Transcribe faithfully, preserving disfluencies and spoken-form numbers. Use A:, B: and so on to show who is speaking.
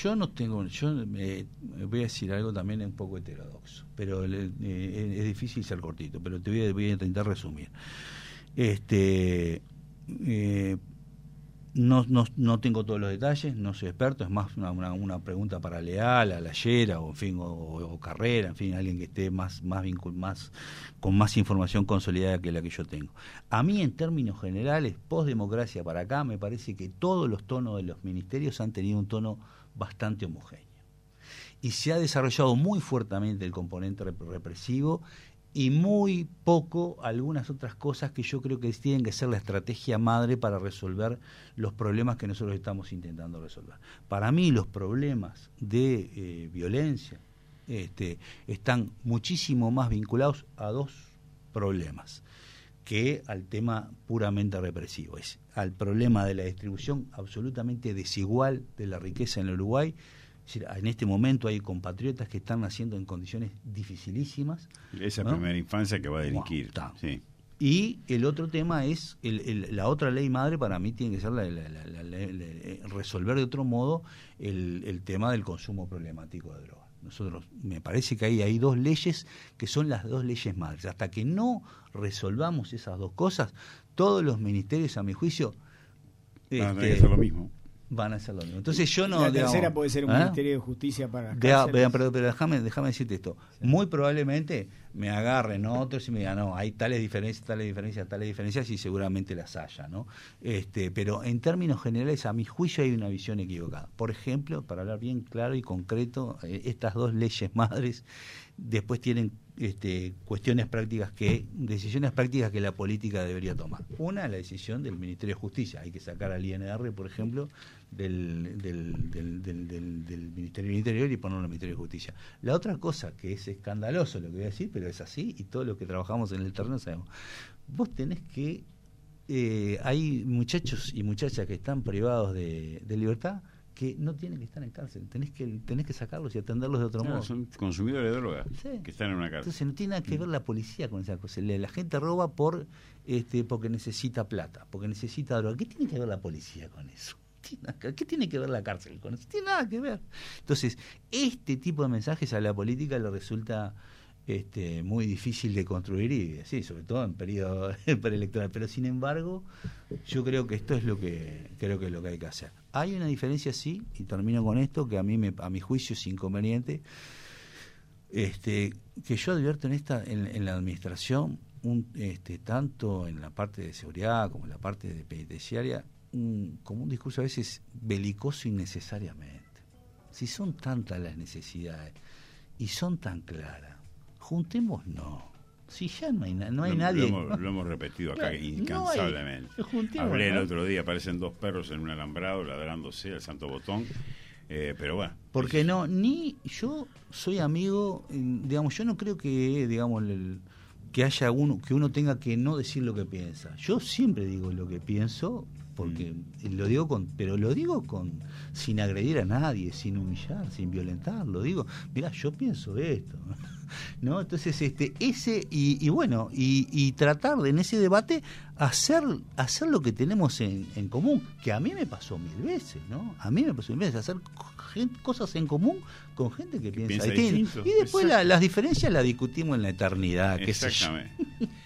A: yo no tengo, yo eh, voy a decir algo también un poco heterodoxo, pero eh, es difícil ser cortito, pero te voy a, voy a intentar resumir. Este, eh, no, no, no tengo todos los detalles, no soy experto, es más una, una, una pregunta para Leal, a Layera, o en fin, o, o Carrera, en fin, alguien que esté más, más, vincul, más con más información consolidada que la que yo tengo. A mí, en términos generales, post-democracia para acá, me parece que todos los tonos de los ministerios han tenido un tono bastante homogéneo. Y se ha desarrollado muy fuertemente el componente rep- represivo y muy poco algunas otras cosas que yo creo que tienen que ser la estrategia madre para resolver los problemas que nosotros estamos intentando resolver. Para mí los problemas de eh, violencia este, están muchísimo más vinculados a dos problemas que al tema puramente represivo, es al problema de la distribución absolutamente desigual de la riqueza en el Uruguay. Es decir, en este momento hay compatriotas que están naciendo en condiciones dificilísimas.
B: Esa
A: ¿no?
B: primera infancia que va a delinquir.
A: Wow,
B: sí.
A: Y el otro tema es, el, el, la otra ley madre para mí tiene que ser la, la, la, la, la, la, resolver de otro modo el, el tema del consumo problemático de drogas. Nosotros, me parece que hay, hay dos leyes que son las dos leyes madres. Hasta que no resolvamos esas dos cosas, todos los ministerios, a mi juicio,
B: van a
A: este,
B: tener que hacer lo mismo.
A: Van a hacer lo mismo. Entonces yo no...
C: La tercera
A: digamos,
C: puede ser un
A: ¿eh?
C: Ministerio de Justicia para...
A: Vea, vea, pero, pero déjame, déjame decirte esto.
C: Sí.
A: Muy probablemente me agarren otros y me digan, no, hay tales diferencias, tales diferencias, tales diferencias, y seguramente las haya, ¿no? Este, pero en términos generales, a mi juicio, hay una visión equivocada. Por ejemplo, para hablar bien claro y concreto, eh, estas dos leyes madres después tienen este, cuestiones prácticas que, decisiones prácticas que la política debería tomar. Una, la decisión del Ministerio de Justicia. Hay que sacar al I N R, por ejemplo, del, del, del, del, del, del Ministerio del Interior y ponerlo en el Ministerio de Justicia. La otra cosa, que es escandaloso lo que voy a decir, pero es así, y todos los que trabajamos en el terreno sabemos, vos tenés que, eh, hay muchachos y muchachas que están privados de, de libertad que no tienen que estar en cárcel, tenés que tenés que sacarlos y atenderlos de otro
B: Claro,
A: modo.
B: son consumidores de droga,
A: Sí.
B: que están en una cárcel.
A: Entonces no tiene nada que ver la policía con esa cosa. La gente roba por este porque necesita plata, porque necesita droga. ¿Qué tiene que ver la policía con eso? ¿Qué tiene que ver la cárcel con eso? No tiene nada que ver. Entonces, este tipo de mensajes a la política le resulta este, muy difícil de construir, y sí, sobre todo en periodo preelectoral. Pero sin embargo, yo creo que esto es lo que creo que es lo que hay que hacer. Hay una diferencia, sí, y termino con esto, que a mí me, a mi juicio es inconveniente, este, que yo advierto en esta, en, en la administración, un, este, tanto en la parte de seguridad como en la parte de penitenciaria, un, como un discurso a veces belicoso innecesariamente. Si son tantas las necesidades y son tan claras, juntémonos. Si ya no hay, no hay
B: lo,
A: nadie.
B: Lo hemos, lo hemos repetido acá
A: Claro,
B: incansablemente.
A: No hay,
B: Hablé el
A: ¿no?
B: otro día, parecen dos perros en un alambrado ladrándose al santo botón. Eh, pero bueno.
A: Porque no, ni yo soy amigo, digamos, yo no creo que, digamos, el, que haya uno, que uno tenga que no decir lo que piensa. Yo siempre digo lo que pienso, porque mm. lo digo con, pero lo digo con, sin agredir a nadie, sin humillar, sin violentar, lo digo, mirá, yo pienso esto, ¿no? Entonces, este, ese, y, y bueno, y, y tratar de en ese debate hacer, hacer lo que tenemos en, en común, que a mí me pasó mil veces, ¿no? A mí me pasó mil veces, hacer gente, cosas en común con gente que, que piensa,
B: piensa
A: distinto.
B: distinto.
A: Y después la, las diferencias las discutimos en la eternidad, qué sé yo.
B: Exactamente.